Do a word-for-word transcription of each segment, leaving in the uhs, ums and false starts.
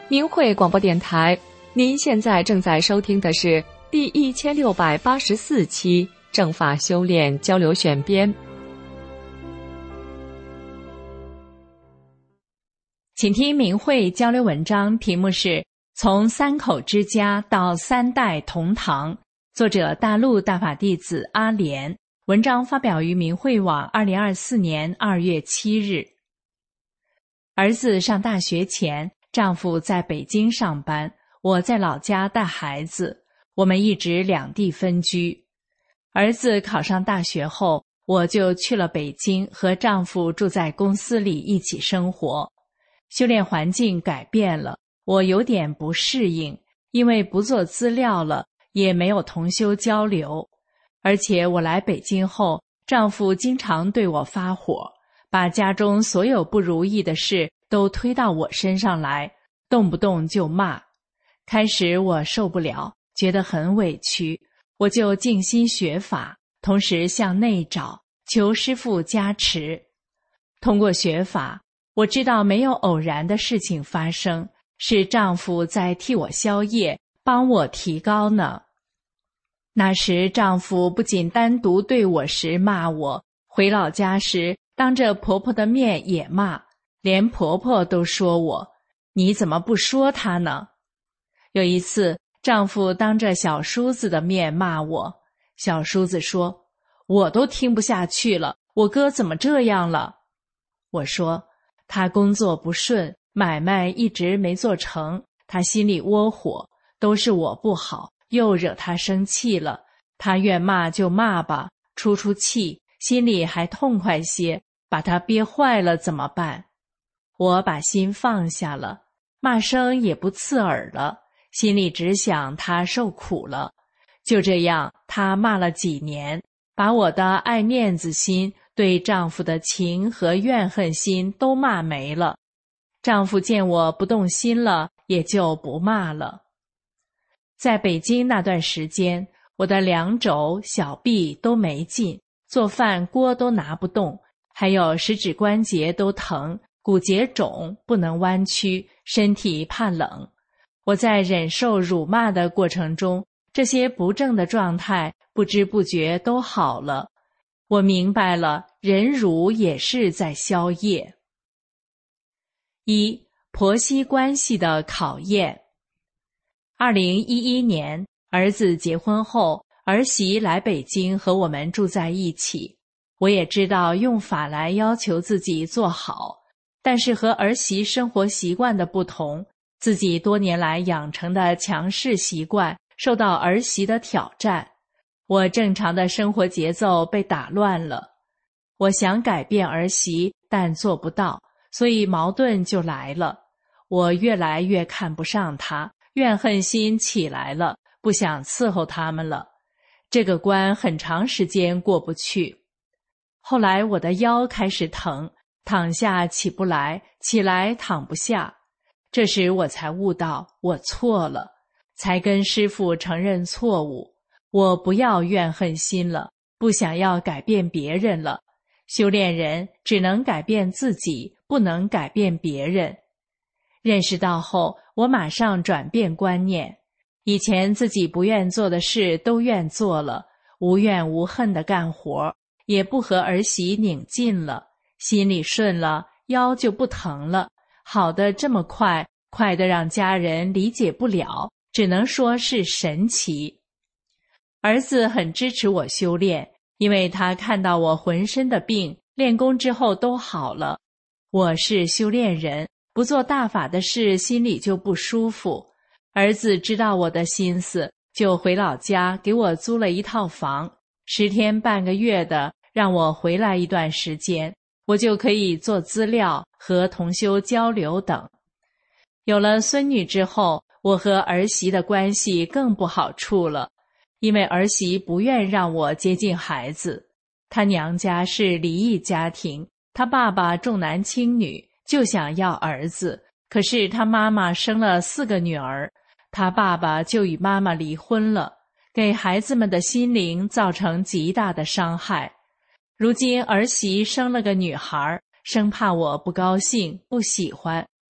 明慧广播电台，您现在正在收听的是第一千六百八十四期正法修炼交流选编。 请听明慧交流文章，题目是从三口之家到三代同堂，作者大陆大法弟子阿莲，文章发表于明慧网二零二四年二月七日。儿子上大学前，丈夫在北京上班，我在老家带孩子，我们一直两地分居。儿子考上大学后，我就去了北京，和丈夫住在公司里一起生活。修炼环境改变了，我有点不适应，因为不做资料了，也没有同修交流。而且我来北京后，丈夫经常对我发火，把家中所有不如意的事都推到我身上来，动不动就骂。开始我受不了，觉得很委屈，我就静心学法，同时向内找，求师父加持。通过学法，我知道没有偶然的事情发生，是丈夫在替我消业，帮我提高呢。那时丈夫不仅单独对我时骂我，回老家时当着婆婆的面也骂，连婆婆都说我，你怎么不说她呢？有一次，丈夫当着小叔子的面骂我，小叔子说，我都听不下去了，我哥怎么这样了？我说，他工作不顺，买卖一直没做成，他心里窝火，都是我不好，又惹他生气了，他愿骂就骂吧，出出气，心里还痛快些，把他憋坏了怎么办？我把心放下了，骂声也不刺耳了，心里只想他受苦了。就这样，他骂了几年，把我的爱面子心，对丈夫的情和怨恨心都骂没了。丈夫见我不动心了，也就不骂了。在北京那段时间，我的两肘、小臂都没劲，做饭锅都拿不动，还有食指关节都疼，骨节肿，不能弯曲，身体怕冷。我在忍受辱骂的过程中，这些不正的状态不知不觉都好了。我明白了，忍辱也是在消业。一、婆媳关系的考验。二零一一年，儿子结婚后，儿媳来北京和我们住在一起。我也知道用法来要求自己做好，但是和儿媳生活习惯的不同，自己多年来养成的强势习惯受到儿媳的挑战，我正常的生活节奏被打乱了。我想改变儿媳，但做不到，所以矛盾就来了。我越来越看不上她，怨恨心起来了，不想伺候他们了。这个关很长时间过不去。后来我的腰开始疼，躺下起不来，起来躺不下。这时我才悟到我错了，才跟师父承认错误。我不要怨恨心了，不想要改变别人了。修炼人只能改变自己，不能改变别人。认识到后，我马上转变观念，以前自己不愿做的事都愿做了，无怨无恨地干活，也不和儿媳拧近了，心里顺了，腰就不疼了，好的这么快，快得让家人理解不了，只能说是神奇。儿子很支持我修炼，因为他看到我浑身的病，练功之后都好了。我是修炼人，不做大法的事，心里就不舒服。儿子知道我的心思，就回老家给我租了一套房，十天半个月的，让我回来一段时间，我就可以做资料和同修交流等。有了孙女之后，我和儿媳的关系更不好处了，因为儿媳不愿让我接近孩子。她娘家是离异家庭，她爸爸重男轻女，就想要儿子，可是她妈妈生了四个女儿，她爸爸就与妈妈离婚了，给孩子们的心灵造成极大的伤害。如今儿媳生了个女孩，生怕我不高兴不喜欢，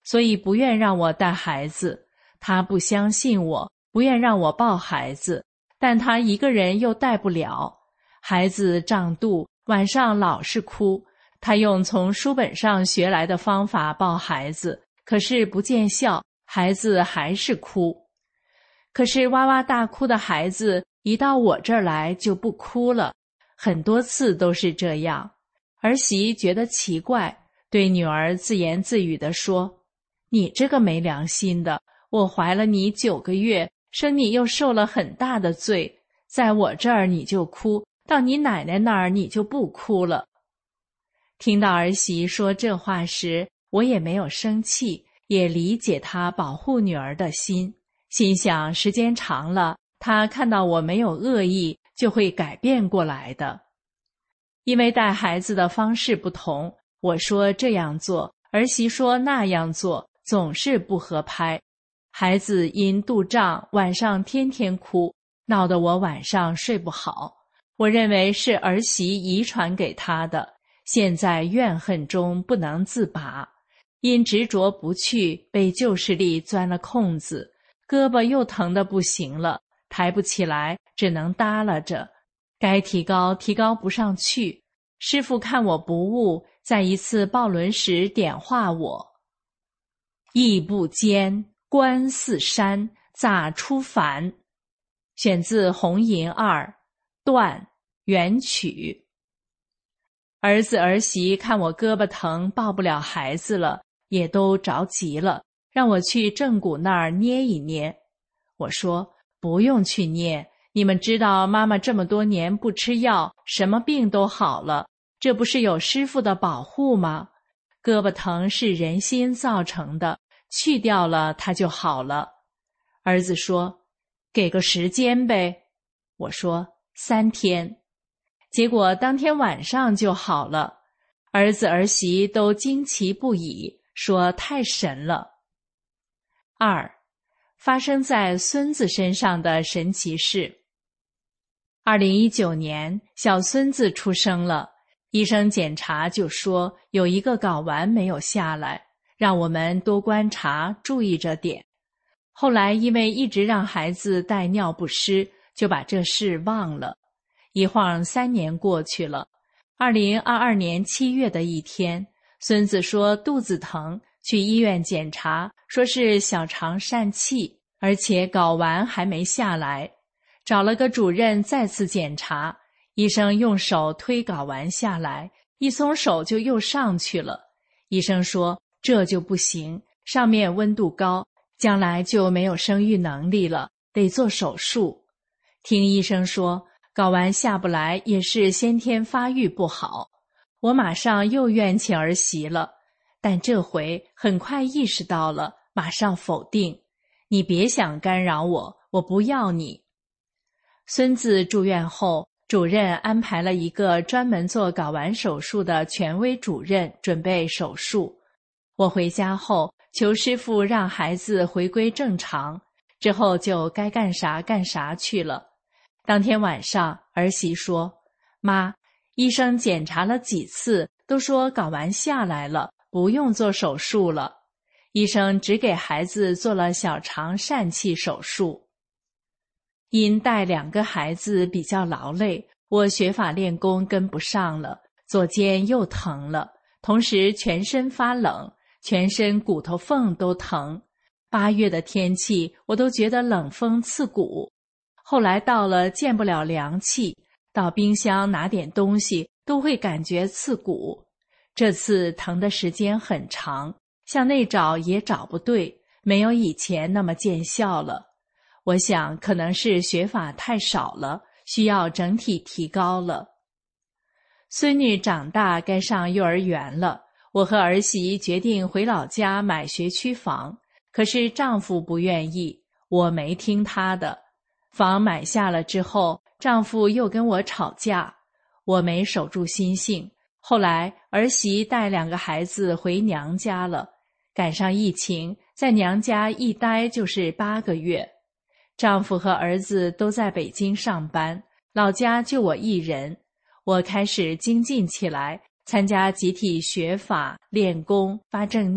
所以不愿让我带孩子。他不相信我，不愿让我抱孩子，但他一个人又带不了。孩子胀肚，晚上老是哭，他用从书本上学来的方法抱孩子，可是不见效，孩子还是哭。可是哇哇大哭的孩子一到我这儿来就不哭了，很多次都是这样。儿媳觉得奇怪，对女儿自言自语地说：你这个没良心的，我怀了你九个月，生你又受了很大的罪，在我这儿你就哭，到你奶奶那儿你就不哭了。听到儿媳说这话时，我也没有生气，也理解她保护女儿的心，心想时间长了，她看到我没有恶意，就会改变过来的。因为带孩子的方式不同，我说这样做，儿媳说那样做，总是不合拍。孩子因肚胀，晚上天天哭，闹得我晚上睡不好。我认为是儿媳遗传给他的，现在怨恨中不能自拔，因执着不去，被旧势力钻了空子，胳膊又疼得不行了，抬不起来，只能耷拉着，该提高提高不上去。师父看我不悟，在一次抱轮时点化我：意不坚，观似山，咋出凡？选自红银二段元曲。儿子儿媳看我胳膊疼，抱不了孩子了，也都着急了，让我去正骨那儿捏一捏。我说不用去捏，你们知道妈妈这么多年不吃药，什么病都好了，这不是有师父的保护吗？胳膊疼是人心造成的，去掉了它就好了。儿子说给个时间呗。我说三天。结果当天晚上就好了，儿子儿媳都惊奇不已，说太神了。二，发生在孙子身上的神奇事。二零一九年，小孙子出生了，医生检查就说有一个睾丸没有下来，让我们多观察，注意着点。后来因为一直让孩子带尿不湿，就把这事忘了。一晃三年过去了，二零二二年七月的一天，孙子说肚子疼，去医院检查，说是小肠疝气，而且睾丸还没下来。找了个主任再次检查，医生用手推睾丸下来，一松手就又上去了。医生说这就不行，上面温度高，将来就没有生育能力了，得做手术。听医生说睾丸下不来也是先天发育不好，我马上又怨气儿媳了，但这回很快意识到了，马上否定，你别想干扰我，我不要你。孙子住院后，主任安排了一个专门做睾丸手术的权威主任准备手术。我回家后求师父让孩子回归正常，之后就该干啥干啥去了。当天晚上，儿媳说：妈，医生检查了几次，都说睾丸下来了，不用做手术了。医生只给孩子做了小肠疝气手术。因带两个孩子比较劳累，我学法练功跟不上了，左肩又疼了，同时全身发冷，全身骨头缝都疼。八月的天气，我都觉得冷风刺骨。后来到了见不了凉气，到冰箱拿点东西都会感觉刺骨。这次疼的时间很长，向内找也找不对，没有以前那么见效了。我想可能是学法太少了，需要整体提高了。孙女长大该上幼儿园了，我和儿媳决定回老家买学区房，可是丈夫不愿意，我没听他的。房买下了之后，丈夫又跟我吵架，我没守住心性。后来儿媳带两个孩子回娘家了，赶上疫情，在娘家一待就是八个月。丈夫和儿子都在北京上班，老家就我一人。我开始精进起来，参加集体学法、练功、发正念，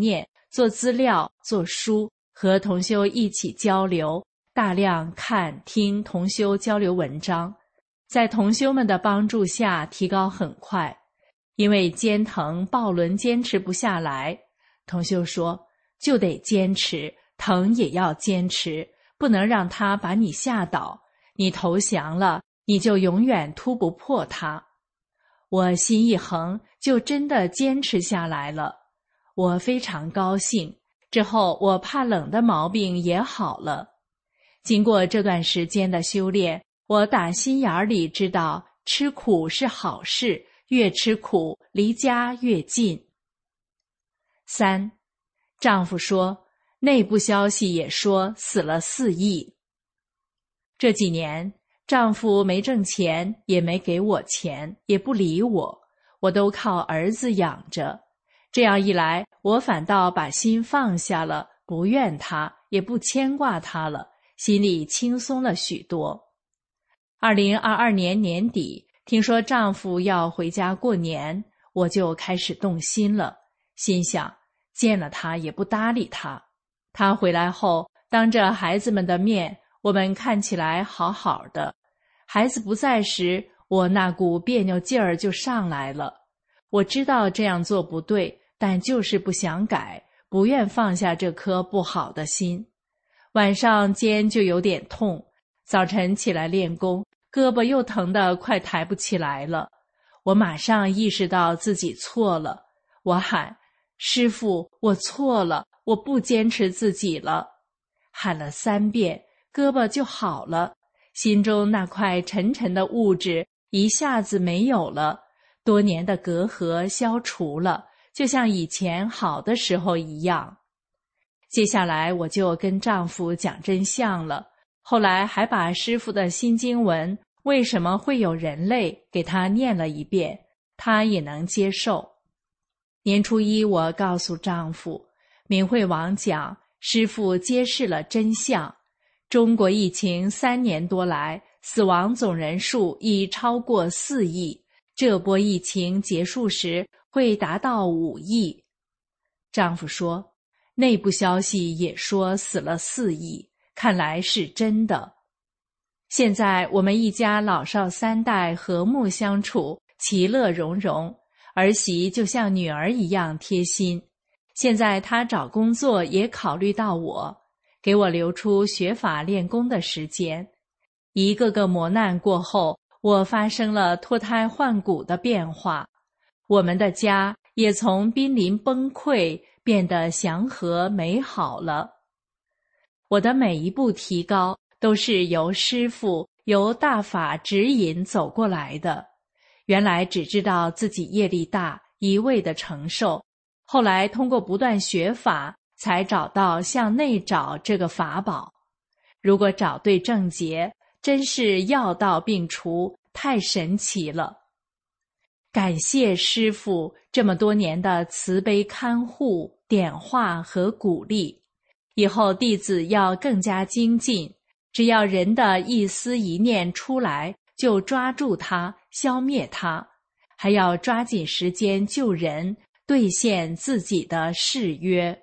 做资料、做书，和同修一起交流，大量看听同修交流文章，在同修们的帮助下提高很快。因为肩疼，抱轮坚持不下来，同修说就得坚持，疼也要坚持，不能让它把你吓倒，你投降了，你就永远突不破它。我心一横，就真的坚持下来了。我非常高兴，之后我怕冷的毛病也好了。经过这段时间的修炼，我打心眼里知道吃苦是好事，越吃苦离家越近。三，丈夫说，内部消息也说死了四亿。这几年丈夫没挣钱，也没给我钱，也不理我，我都靠儿子养着。这样一来，我反倒把心放下了，不怨他，也不牵挂他了，心里轻松了许多。二零二二年年底，听说丈夫要回家过年，我就开始动心了，心想见了他也不搭理他。他回来后，当着孩子们的面，我们看起来好好的。孩子不在时，我那股别扭劲儿就上来了。我知道这样做不对，但就是不想改，不愿放下这颗不好的心。晚上肩就有点痛，早晨起来练功，胳膊又疼得快抬不起来了。我马上意识到自己错了，我喊，师父，我错了，我不坚持自己了。喊了三遍，胳膊就好了，心中那块沉沉的物质一下子没有了，多年的隔阂消除了，就像以前好的时候一样。接下来我就跟丈夫讲真相了，后来还把师父的心经文为什么会有人类给他念了一遍，他也能接受。年初一，我告诉丈夫，明慧网讲师父揭示了真相，中国疫情三年多来，死亡总人数已超过四亿，这波疫情结束时会达到五亿。丈夫说，内部消息也说死了四亿，看来是真的。现在我们一家老少三代和睦相处，其乐融融，儿媳就像女儿一样贴心。现在她找工作也考虑到我，给我留出学法练功的时间。一个个磨难过后，我发生了脱胎换骨的变化，我们的家也从濒临崩溃变得祥和美好了。我的每一步提高都是由师父、由大法指引走过来的。原来只知道自己业力大，一味的承受，后来通过不断学法，才找到向内找这个法宝。如果找对症结，真是药到病除，太神奇了。感谢师父这么多年的慈悲看护、点化和鼓励，以后弟子要更加精进，只要人的一思一念出来，就抓住它，消灭它，还要抓紧时间救人，兑现自己的誓约。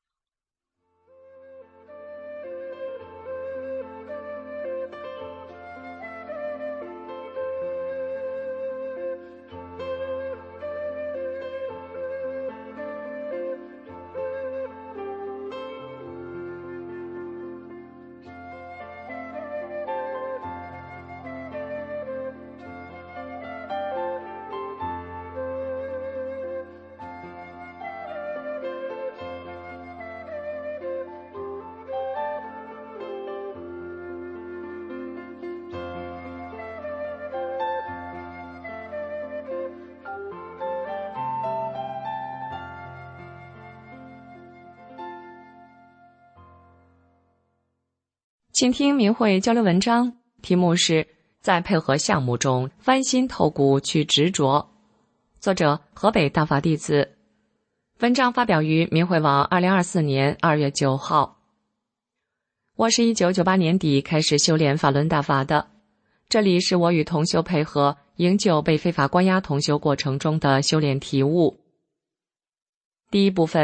请听明慧交流文章，题目是在配合项目中翻新透骨去执着，作者河北大法弟子。文章发表于明慧网二零二四年二月九号。我是一九九八年底开始修炼法轮大法的，这里是我与同修配合营救被非法关押同修过程中的修炼体悟。第一部分，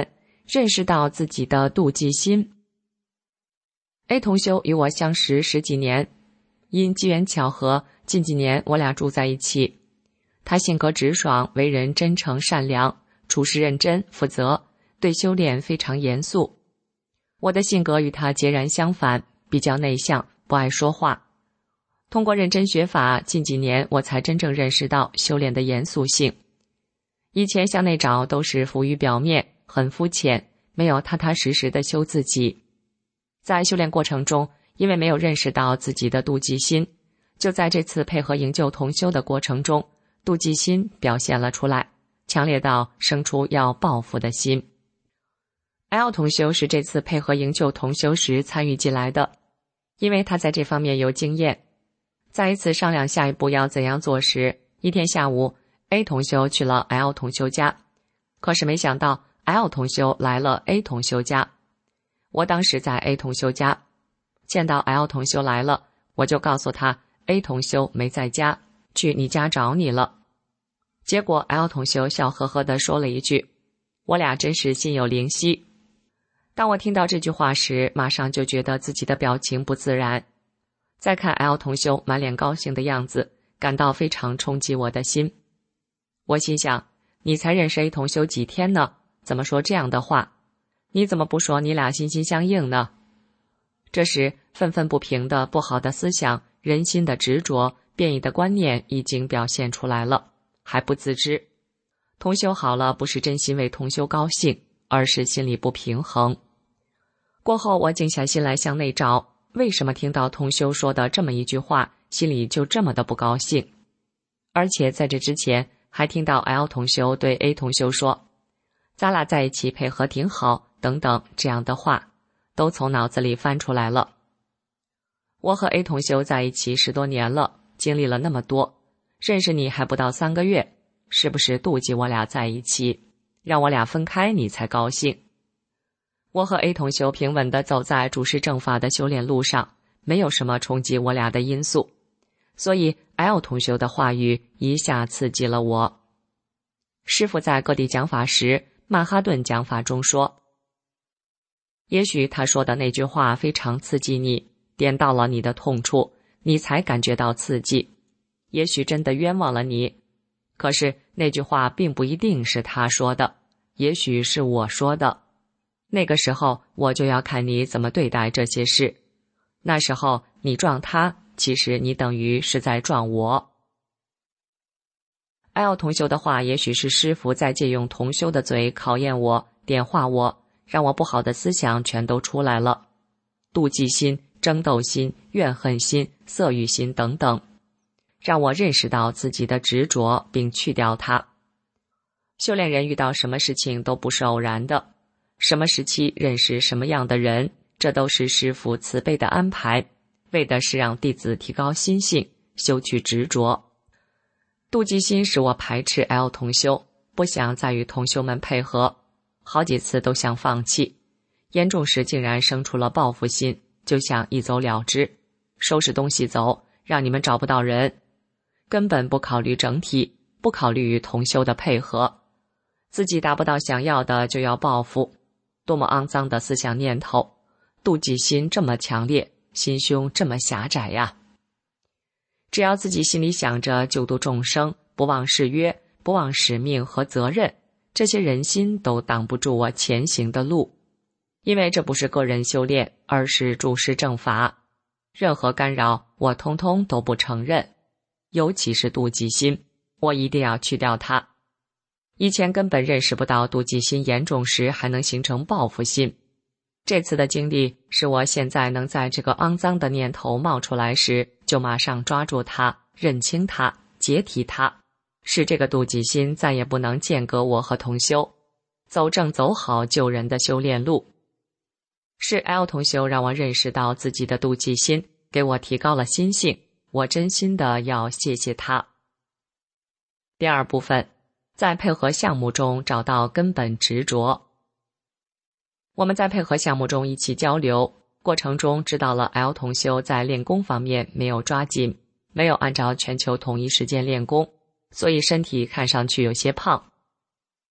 认识到自己的妒忌心。A 同修与我相识十几年，因机缘巧合，近几年我俩住在一起。他性格直爽，为人真诚善良，处事认真负责，对修炼非常严肃。我的性格与他截然相反，比较内向，不爱说话。通过认真学法，近几年我才真正认识到修炼的严肃性。以前向内找都是浮于表面，很肤浅，没有踏踏实实的修自己。在修炼过程中，因为没有认识到自己的妒忌心，就在这次配合营救同修的过程中，妒忌心表现了出来，强烈到生出要报复的心。L 同修是这次配合营救同修时参与进来的，因为他在这方面有经验。在一次商量下一步要怎样做时，一天下午 A 同修去了 L 同修家，可是没想到 L 同修来了 A 同修家。我当时在 A 同修家，见到 L 同修来了，我就告诉他 A 同修没在家，去你家找你了。结果 L 同修笑呵呵地说了一句，我俩真是心有灵犀。当我听到这句话时，马上就觉得自己的表情不自然。再看 L 同修满脸高兴的样子，感到非常冲击我的心。我心想，你才认识 A 同修几天呢，怎么说这样的话？你怎么不说你俩心心相印呢？这时愤愤不平的不好的思想，人心的执着，变异的观念已经表现出来了，还不自知。同修好了，不是真心为同修高兴，而是心里不平衡。过后我静下心来向内找，为什么听到同修说的这么一句话，心里就这么的不高兴？而且在这之前还听到 L 同修对 A 同修说，咱俩在一起配合挺好等等这样的话，都从脑子里翻出来了。我和 A 同修在一起十多年了，经历了那么多，认识你还不到三个月，是不是妒忌我俩在一起，让我俩分开你才高兴？我和 A 同修平稳地走在主事正法的修炼路上，没有什么冲击我俩的因素，所以 L 同修的话语一下刺激了我。师父在各地讲法时，曼哈顿讲法中说，也许他说的那句话非常刺激你，点到了你的痛处，你才感觉到刺激，也许真的冤枉了你。可是那句话并不一定是他说的，也许是我说的。那个时候我就要看你怎么对待这些事。那时候你撞他，其实你等于是在撞我。L 同修的话也许是师父在借用同修的嘴考验我，点化我，让我不好的思想全都出来了，妒忌心、争斗心、怨恨心、色欲心等等，让我认识到自己的执着并去掉它。修炼人遇到什么事情都不是偶然的，什么时期认识什么样的人，这都是师父慈悲的安排，为的是让弟子提高心性，修去执着。妒忌心使我排斥 L 同修，不想再与同修们配合，好几次都想放弃，严重时竟然生出了报复心，就想一走了之，收拾东西走，让你们找不到人，根本不考虑整体，不考虑与同修的配合，自己达不到想要的就要报复，多么肮脏的思想念头，妒忌心这么强烈，心胸这么狭窄呀！只要自己心里想着救度众生，不忘誓约，不忘使命和责任，这些人心都挡不住我前行的路。因为这不是个人修炼，而是诸事正法，任何干扰我通通都不承认，尤其是妒忌心，我一定要去掉它。以前根本认识不到妒忌心严重时还能形成报复心，这次的经历使我现在能在这个肮脏的念头冒出来时，就马上抓住它，认清它，解体它，使这个妒忌心再也不能间隔我和同修，走正走好救人的修炼路。是 L 同修让我认识到自己的妒忌心，给我提高了心性，我真心的要谢谢他。第二部分，在配合项目中找到根本执着。我们在配合项目中一起交流过程中，知道了 L 同修在练功方面没有抓紧，没有按照全球统一时间练功，所以身体看上去有些胖。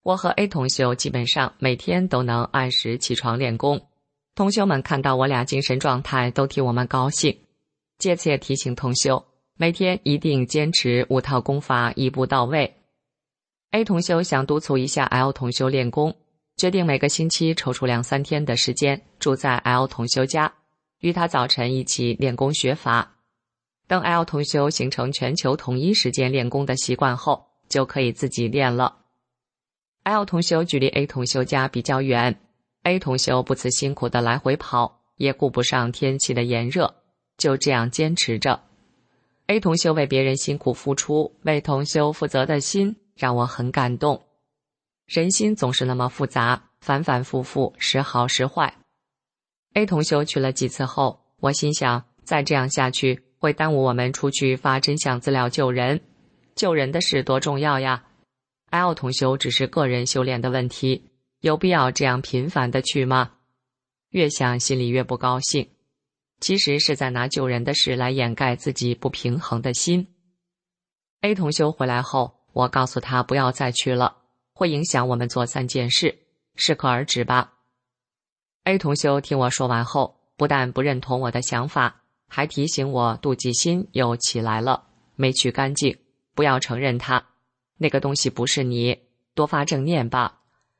我和 A 同修基本上每天都能按时起床练功，同修们看到我俩精神状态都替我们高兴。借此也提醒同修，每天一定坚持五套功法一步到位。A 同修想督促一下 L 同修练功，决定每个星期抽出两三天的时间住在 L 同修家，与他早晨一起练功学法。等 L 同修形成全球统一时间练功的习惯后，就可以自己练了。L 同修距离 A 同修家比较远， A 同修不辞辛苦的来回跑，也顾不上天气的炎热，就这样坚持着。 A 同修为别人辛苦付出，为同修负责的心让我很感动。人心总是那么复杂，反反复复，时好时坏。 A 同修去了几次后，我心想再这样下去会耽误我们出去发真相资料救人，救人的事多重要呀。L 同修只是个人修炼的问题，有必要这样频繁的去吗？越想心里越不高兴，其实是在拿救人的事来掩盖自己不平衡的心。 A 同修回来后，我告诉他不要再去了，会影响我们做三件事，适可而止吧。 A 同修听我说完后，不但不认同我的想法，还提醒我妒忌心又起来了，没去干净，不要承认它，那个东西不是你，多发正念吧。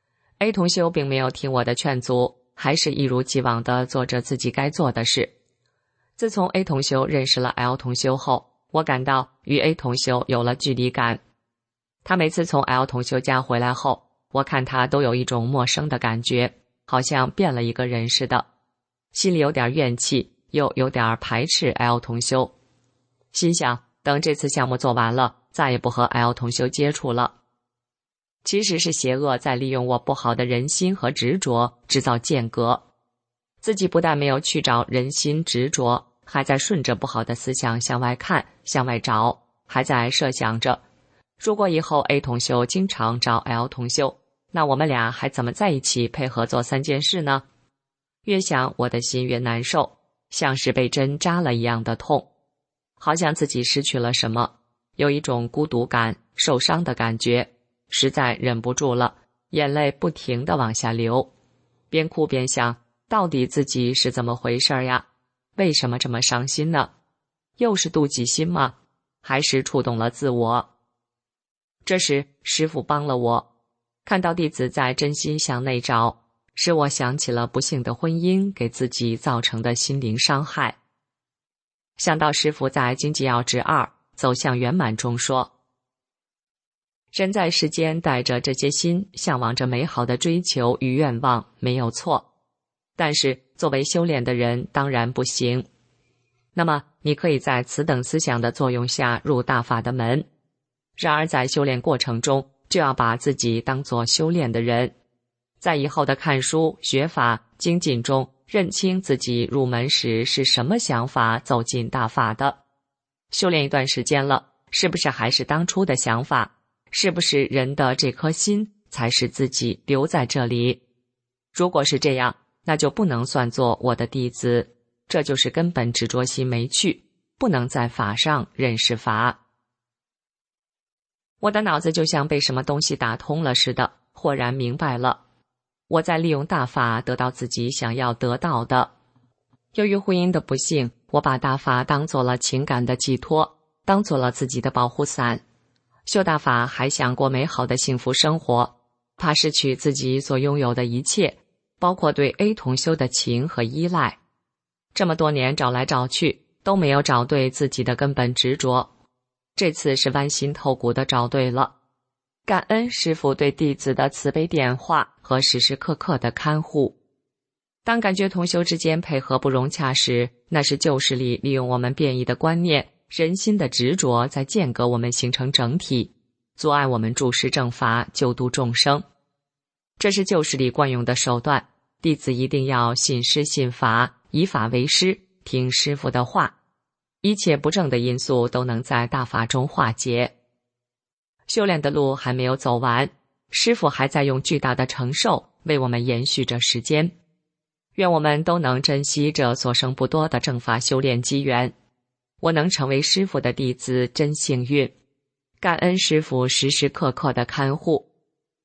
A 同修并没有听我的劝阻，还是一如既往地做着自己该做的事。自从 A 同修认识了 L 同修后，我感到与 A 同修有了距离感。他每次从 L 同修家回来后，我看他都有一种陌生的感觉，好像变了一个人似的，心里有点怨气，又有点排斥 L 同修。心想等这次项目做完了，再也不和 L 同修接触了。其实是邪恶在利用我不好的人心和执着，制造间隔。自己不但没有去找人心执着，还在顺着不好的思想向外看，向外找，还在设想着，如果以后 A 同修经常找 L 同修，那我们俩还怎么在一起配合做三件事呢？越想我的心越难受，像是被针扎了一样的痛，好像自己失去了什么，有一种孤独感、受伤的感觉，实在忍不住了，眼泪不停地往下流，边哭边想，到底自己是怎么回事呀？为什么这么伤心呢？又是妒忌心吗？还是触动了自我？这时师父帮了我，看到弟子在真心向内找，使我想起了不幸的婚姻给自己造成的心灵伤害。想到师父在《经济要旨二走向圆满》中说，人在世间带着这些心，向往着美好的追求与愿望，没有错，但是作为修炼的人当然不行。那么你可以在此等思想的作用下入大法的门，然而在修炼过程中就要把自己当作修炼的人，在以后的看书、学法、精进中认清自己入门时是什么想法走进大法的。修炼一段时间了，是不是还是当初的想法？是不是人的这颗心才使自己留在这里？如果是这样，那就不能算作我的弟子，这就是根本执着心没去，不能在法上认识法。我的脑子就像被什么东西打通了似的，豁然明白了，我在利用大法得到自己想要得到的。由于婚姻的不幸，我把大法当做了情感的寄托，当做了自己的保护伞。修大法还想过美好的幸福生活，怕失去自己所拥有的一切，包括对 A 同修的情和依赖。这么多年找来找去，都没有找对自己的根本执着，这次是剜心透骨的找对了。感恩师父对弟子的慈悲点化和时时刻刻的看护。当感觉同修之间配合不融洽时，那是旧势力利用我们变异的观念、人心的执着在间隔我们形成整体，阻碍我们注释正法，救度众生。这是旧势力惯用的手段，弟子一定要信师信法，以法为师，听师父的话，一切不正的因素都能在大法中化解。修炼的路还没有走完，师父还在用巨大的承受为我们延续着时间。愿我们都能珍惜这所剩不多的正法修炼机缘。我能成为师父的弟子真幸运，感恩师父时时刻刻的看护。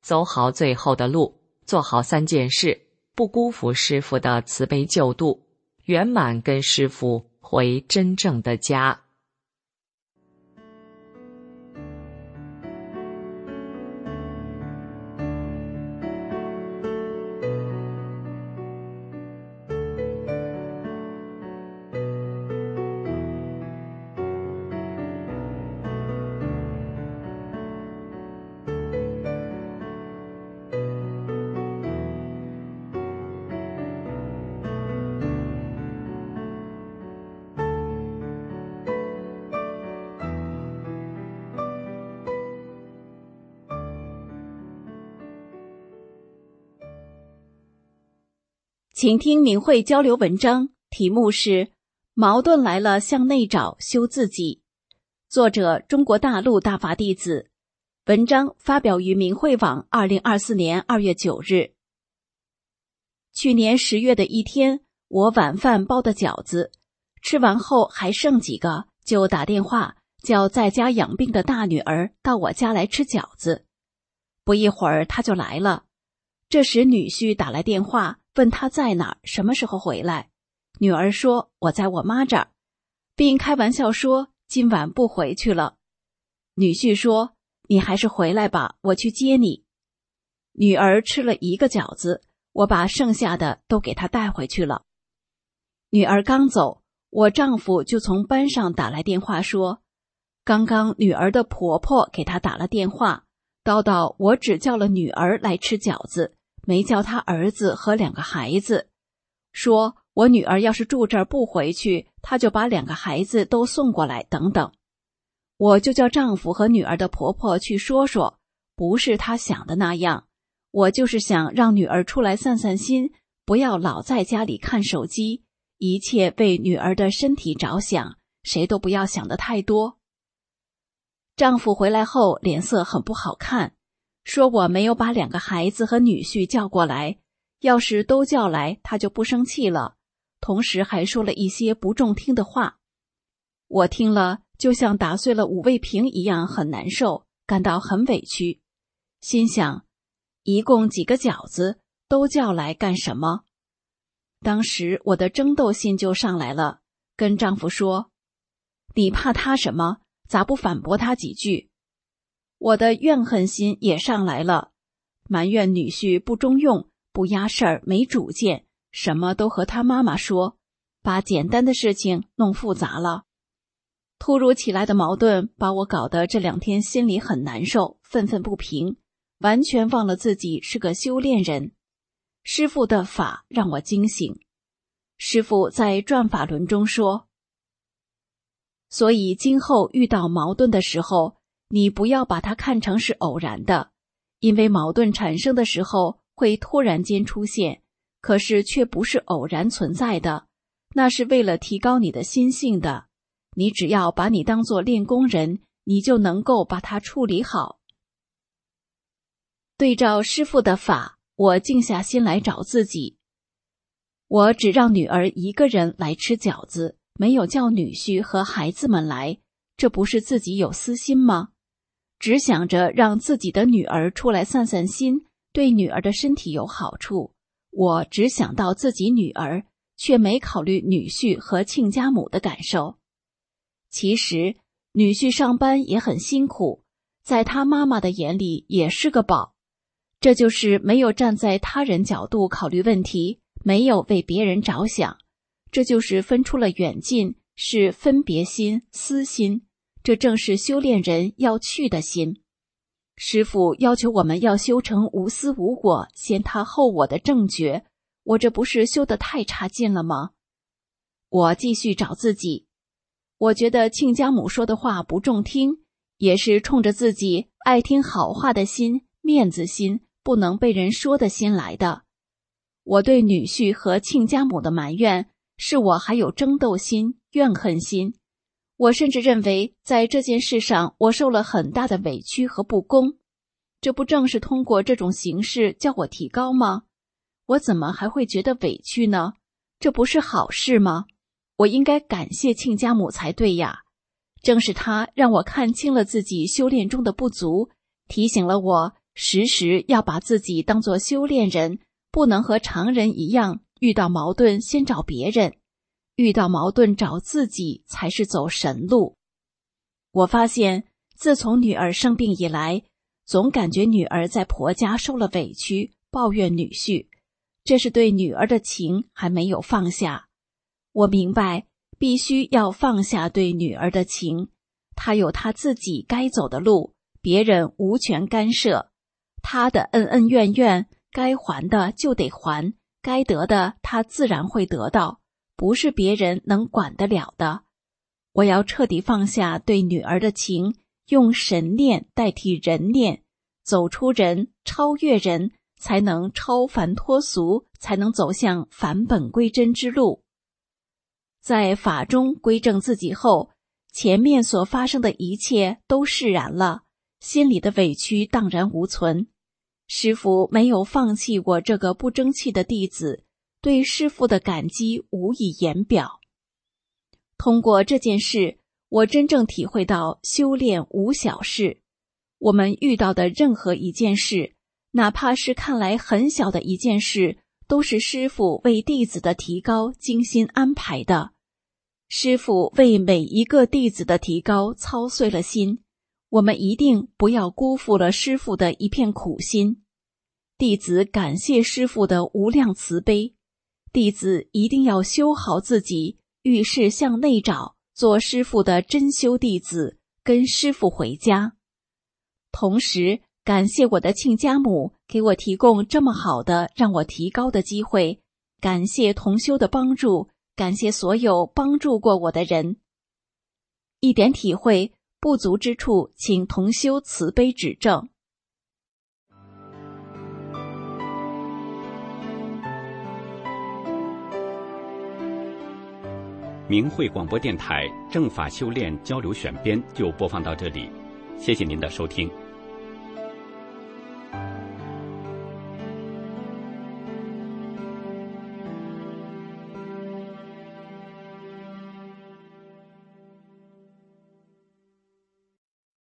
走好最后的路，做好三件事，不辜负师父的慈悲救度，圆满跟师父回真正的家。 请听明慧交流文章，题目是矛盾来了向内找修自己，作者中国大陆大法弟子，文章发表于明慧网二零二四年二月九日。去年十月的一天，我晚饭包的饺子吃完后还剩几个，就打电话叫在家养病的大女儿到我家来吃饺子。不一会儿她就来了，这时女婿打来电话问她在哪儿，什么时候回来。女儿说我在我妈这儿，并开玩笑说今晚不回去了。女婿说你还是回来吧，我去接你。女儿吃了一个饺子，我把剩下的都给她带回去了。女儿刚走，我丈夫就从班上打来电话说，刚刚女儿的婆婆给她打了电话，叨叨我只叫了女儿来吃饺子，没叫她儿子和两个孩子，说我女儿要是住这儿不回去，她就把两个孩子都送过来等等。我就叫丈夫和女儿的婆婆去说说，不是她想的那样，我就是想让女儿出来散散心，不要老在家里看手机，一切为女儿的身体着想，谁都不要想得太多。丈夫回来后脸色很不好看，说我没有把两个孩子和女婿叫过来，要是都叫来他就不生气了，同时还说了一些不中听的话。我听了就像打碎了五味瓶一样，很难受，感到很委屈，心想一共几个饺子，都叫来干什么？当时我的争斗心就上来了，跟丈夫说，你怕他什么？咋不反驳他几句？我的怨恨心也上来了，埋怨女婿不中用，不压事儿，没主见，什么都和他妈妈说，把简单的事情弄复杂了。突如其来的矛盾把我搞得这两天心里很难受，愤愤不平，完全忘了自己是个修炼人。师父的法让我惊醒。师父在转法轮中说，所以今后遇到矛盾的时候，你不要把它看成是偶然的，因为矛盾产生的时候会突然间出现，可是却不是偶然存在的，那是为了提高你的心性的。你只要把你当作练功人，你就能够把它处理好。对照师父的法，我静下心来找自己。我只让女儿一个人来吃饺子，没有叫女婿和孩子们来，这不是自己有私心吗？只想着让自己的女儿出来散散心，对女儿的身体有好处。我只想到自己女儿，却没考虑女婿和亲家母的感受。其实女婿上班也很辛苦，在他妈妈的眼里也是个宝，这就是没有站在他人角度考虑问题，没有为别人着想，这就是分出了远近，是分别心、私心，这正是修炼人要去的心。师父要求我们要修成无私无我、先他后我的正觉，我这不是修得太差劲了吗？我继续找自己。我觉得亲家母说的话不中听，也是冲着自己爱听好话的心、面子心、不能被人说的心来的。我对女婿和亲家母的埋怨，是我还有争斗心、怨恨心。我甚至认为在这件事上我受了很大的委屈和不公，这不正是通过这种形式叫我提高吗？我怎么还会觉得委屈呢？这不是好事吗？我应该感谢亲家母才对呀，正是他让我看清了自己修炼中的不足，提醒了我时时要把自己当作修炼人，不能和常人一样，遇到矛盾先找别人，遇到矛盾找自己才是走神路。我发现自从女儿生病以来，总感觉女儿在婆家受了委屈，抱怨女婿，这是对女儿的情还没有放下。我明白必须要放下对女儿的情，她有她自己该走的路，别人无权干涉。她的恩恩怨怨，该还的就得还，该得的她自然会得到，不是别人能管得了的。我要彻底放下对女儿的情，用神念代替人念，走出人，超越人，才能超凡脱俗，才能走向返本归真之路。在法中归正自己后，前面所发生的一切都释然了，心里的委屈荡然无存。师父没有放弃我这个不争气的弟子，对师父的感激无以言表。通过这件事，我真正体会到修炼无小事。我们遇到的任何一件事，哪怕是看来很小的一件事，都是师父为弟子的提高精心安排的。师父为每一个弟子的提高操碎了心，我们一定不要辜负了师父的一片苦心。弟子感谢师父的无量慈悲，弟子一定要修好自己，遇事向内找，做师父的真修弟子，跟师父回家。同时感谢我的亲家母给我提供这么好的让我提高的机会，感谢同修的帮助，感谢所有帮助过我的人。一点体会，不足之处请同修慈悲指正。 明慧广播电台正法修炼交流选编就播放到这里，谢谢您的收听。